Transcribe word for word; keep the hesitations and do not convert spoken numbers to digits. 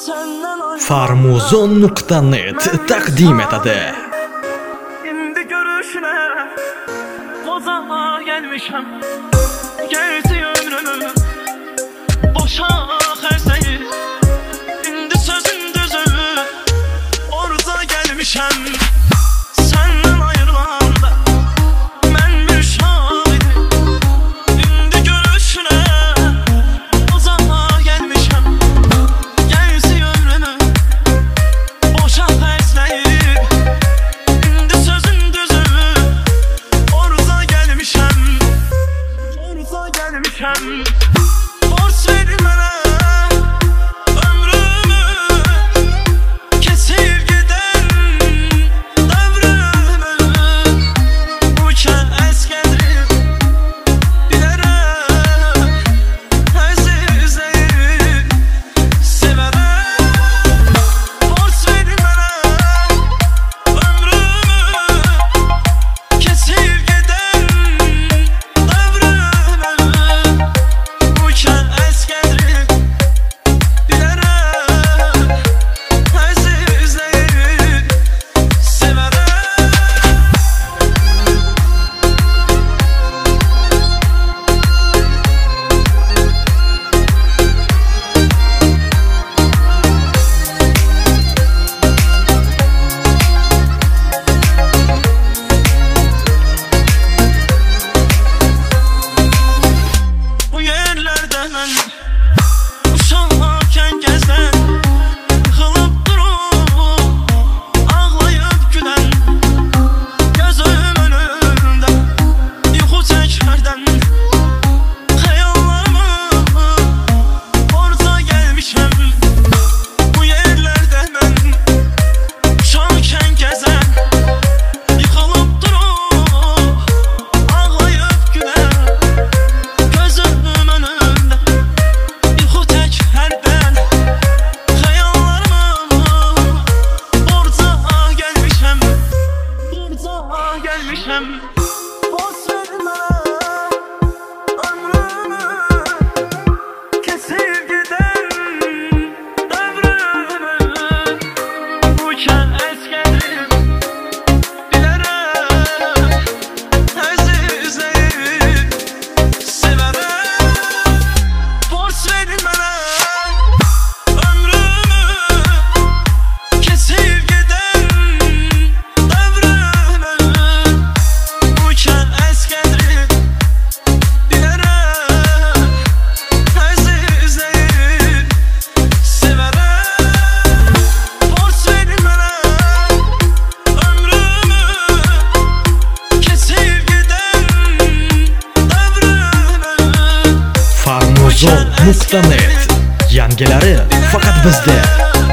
Farmuzon nokta net taqdim etadi. Endi görüşüne Kozana gelmişem. Gerisi ömrümü boşa harcayıp indi sözün düzü orada gelmişem. Senden ayrılanda ben bir şahidim. Endi görüşüne Kozana gelmişem. Gerisi ömrümü boşa harcayıp indi sözün düzü orada gelmişem. Orada gelmişem. Borç vermene ömrümü kesip giden devrümü bu kez gelip bilerek azizleyip severek. Borç vermene ömrümü kesip giden devrümü bu kez gelip bilerek azizleyip severek. Bu yerlerde ben uşakken gezen, yıkılıp durup ağlayıp gülen, gözüm önünde yuxu çəkərdən xəyallarımı orada gelmişem. Bu yerlerde ben uşakken gezen, yıkılıp durup ağlayıp gülen, gözüm önünde yuxu çəkərdən xəyallarımı orada gelmişem. Orada gelmişem. Boş vermene ömrümü kesip giden devrümü bu kez gelip bilerek azizleyip severek. Borç vermene ömrümü kesip giden devrümü bu kez gelip bilerek azizleyip severek. Borç vermene ömrümü kesip giden devrümü Farmuzon nokta net yangilari faqat bizda.